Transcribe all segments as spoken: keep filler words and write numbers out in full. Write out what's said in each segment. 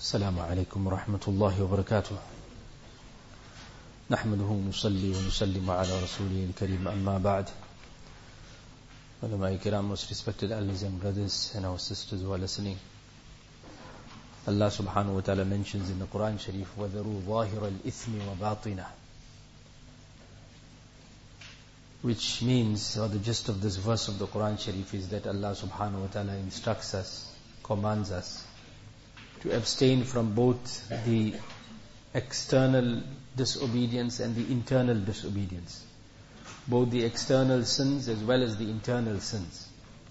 السلام عليكم ورحمة الله وبركاته. نحمده ونصلي ونسلم على رسوله الكريم, أما بعد. Ulama Kiram, most respected elders and brothers and our sisters who are listening. Allah subhanahu wa ta'ala mentions in the Quran Sharif, وَذَرُوا ظَاهِرَ الْإِثْمِ وَبَاطِنَهُ, which means, or the gist of this verse of the Quran Sharif is that Allah subhanahu wa ta'ala instructs us, commands us to abstain from both the external disobedience and the internal disobedience, both the external sins as well as the internal sins.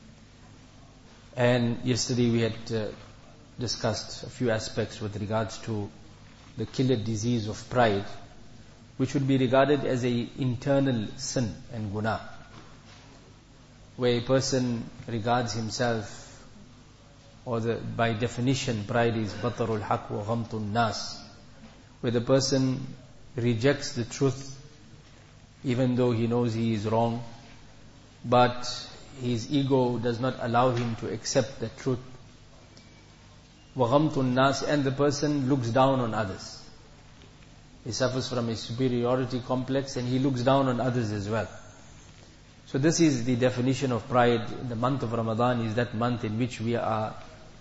And yesterday we had uh, discussed a few aspects with regards to the killer disease of pride, which would be regarded as a internal sin and guna, where a person regards himself, or the, by definition, pride is batarul haq wa ghamtun nas, where the person rejects the truth even though he knows he is wrong, but his ego does not allow him to accept the truth. Wa ghamtun nas, and the person looks down on others. He suffers from a superiority complex and he looks down on others as well. So this is the definition of pride. The month of Ramadan is that month in which we are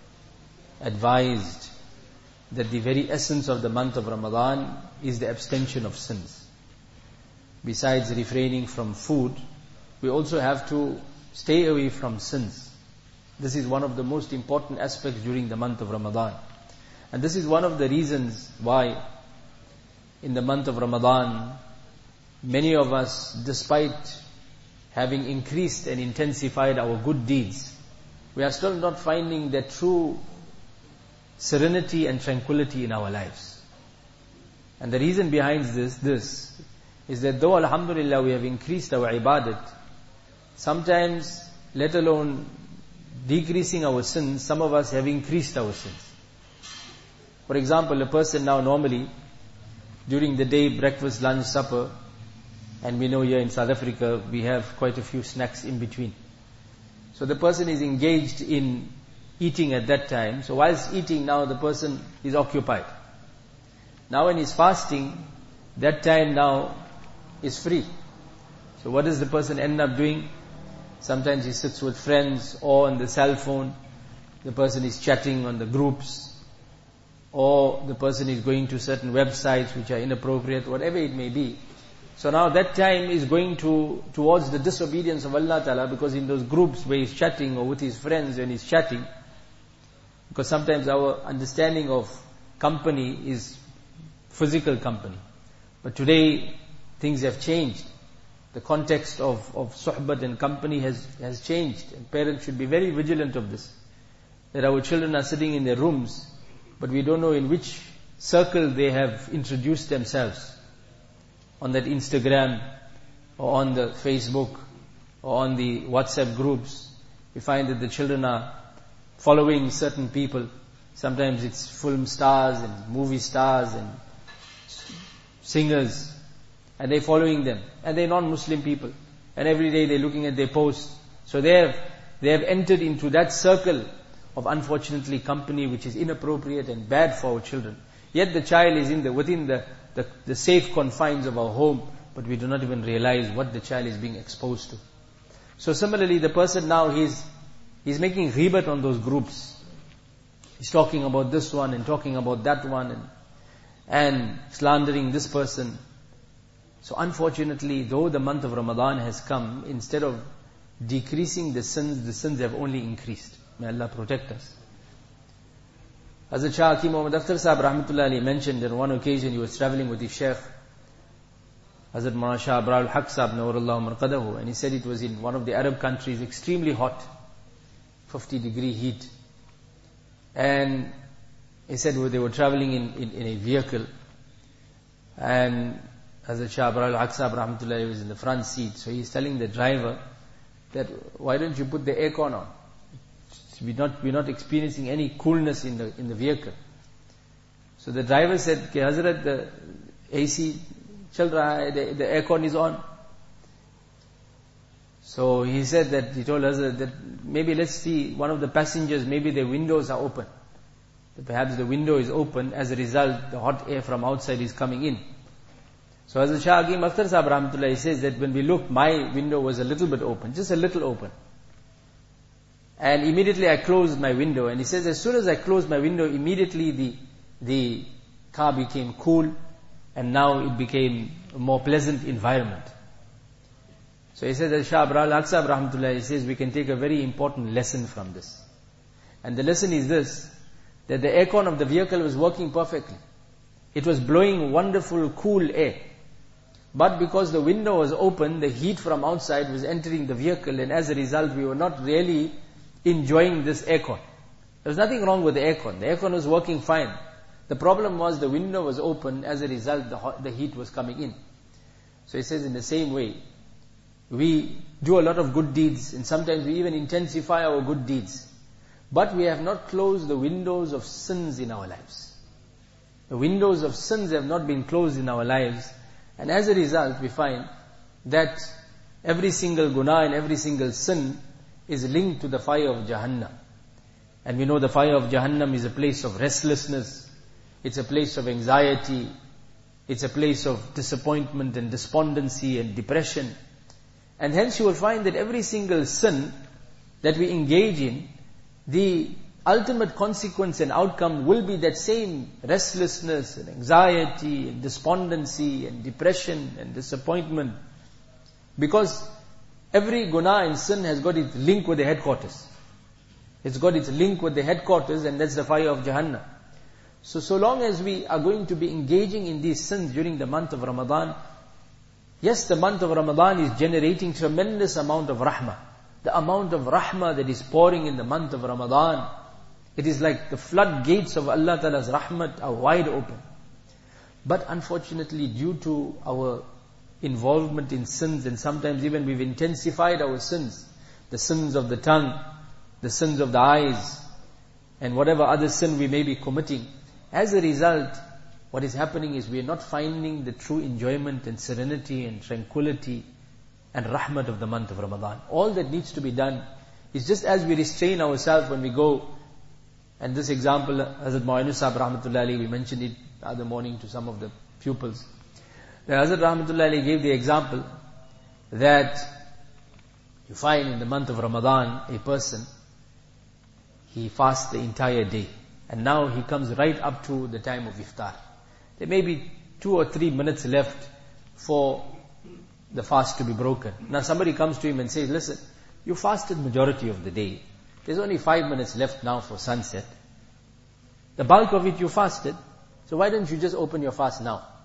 advised that the very essence of the month of Ramadan is the abstention of sins. Besides refraining from food, we also have to stay away from sins. This is one of the most important aspects during the month of Ramadan. And this is one of the reasons why in the month of Ramadan, many of us, despite having increased and intensified our good deeds, we are still not finding that true serenity and tranquility in our lives. And the reason behind this, this is that though alhamdulillah we have increased our ibadat, sometimes, let alone decreasing our sins, some of us have increased our sins. For example, a person now normally, during the day, breakfast, lunch, supper, and we know here in South Africa, we have quite a few snacks in between. So the person is engaged in eating at that time. So whilst eating now, the person is occupied. Now when he's fasting, that time now is free. So what does the person end up doing? Sometimes he sits with friends or on the cell phone. The person is chatting on the groups. Or the person is going to certain websites which are inappropriate, whatever it may be. So now that time is going to towards the disobedience of Allah Ta'ala, because in those groups where he's chatting or with his friends when he's chatting, because sometimes our understanding of company is physical company. But today things have changed. The context of, of suhbat and company has, has changed. And parents should be very vigilant of this. That our children are sitting in their rooms, but we don't know in which circle they have introduced themselves. On that Instagram, or on the Facebook, or on the WhatsApp groups, we find that the children are following certain people. Sometimes it's film stars and movie stars and singers, and they're following them. And they're non-Muslim people. And every day they're looking at their posts. So they have, they have entered into that circle of, unfortunately, company which is inappropriate and bad for our children. Yet the child is in the within the, the, the safe confines of our home, but we do not even realize what the child is being exposed to. So similarly, the person now, he's, he's making ghibat on those groups. He's talking about this one and talking about that one and, and slandering this person. So unfortunately, though the month of Ramadan has come, instead of decreasing the sins, the sins have only increased. May Allah protect us. Hazrat Shah Hakim Muhammad Akhtar Sahib Rahmatullah Ali mentioned that on one occasion he was traveling with his Shaykh, Hazrat Maulana Shah Abrar al-Haq Sahib Nawrullah Marqadahu, and he said it was in one of the Arab countries, extremely hot, fifty degree heat. And he said they were traveling in, in, in a vehicle, and Hazrat Shah Abrar al-Haq Sahib Rahmatullah Ali was in the front seat. So he's telling the driver that, why don't you put the aircon on? We're not, we're not experiencing any coolness in the in the vehicle. So the driver said, "Ke Hazrat, the A C chal raha hai, the, the aircon is on." So he said that, he told Hazrat that maybe let's see one of the passengers, maybe their windows are open. that perhaps the window is open, as a result the hot air from outside is coming in. So Hazrat Shah Hakeem Akhtar Sahib Rahmatullahi says that when we looked, my window was a little bit open, just a little open. And immediately I closed my window, and he says as soon as I closed my window, immediately the, the car became cool, and now it became a more pleasant environment. So he says that Shah Abrar Al-Haq Sahib Rahmatullahi, he says we can take a very important lesson from this. And the lesson is this, that the aircon of the vehicle was working perfectly. It was blowing wonderful, cool air. But because the window was open, the heat from outside was entering the vehicle, and as a result we were not really enjoying this aircon. There was nothing wrong with the aircon. The aircon was working fine. The problem was the window was open, as a result the, hot, the heat was coming in. So he says in the same way, we do a lot of good deeds, and sometimes we even intensify our good deeds. But we have not closed the windows of sins in our lives. The windows of sins have not been closed in our lives, and as a result we find that every single guna and every single sin is linked to the fire of Jahannam. And we know the fire of Jahannam is a place of restlessness, it's a place of anxiety, it's a place of disappointment and despondency and depression. And hence you will find that every single sin that we engage in, the ultimate consequence and outcome will be that same restlessness and anxiety and despondency and depression and disappointment. Because every guna and sin has got its link with the headquarters. It's got its link with the headquarters, and that's the fire of Jahannam. So, so long as we are going to be engaging in these sins during the month of Ramadan, yes, the month of Ramadan is generating tremendous amount of rahmah. The amount of rahmah that is pouring in the month of Ramadan, it is like the floodgates of Allah Ta'ala's rahmat are wide open. But unfortunately, due to our involvement in sins, and sometimes even we've intensified our sins, the sins of the tongue, the sins of the eyes, and whatever other sin we may be committing, as a result, what is happening is we are not finding the true enjoyment and serenity and tranquility and rahmat of the month of Ramadan. All that needs to be done is just as we restrain ourselves when we go, and this example, Hazrat Mu'ayyid Sahib Rahmatullahi Alayhi, we mentioned it the other morning to some of the pupils. The Hazrat Rahmatullahi Alayhi gave the example that you find in the month of Ramadan, a person, he fasts the entire day, and now he comes right up to the time of iftar. There may be two or three minutes left for the fast to be broken. Now somebody comes to him and says, listen, you fasted majority of the day. There's only five minutes left now for sunset. The bulk of it you fasted. So why don't you just open your fast now?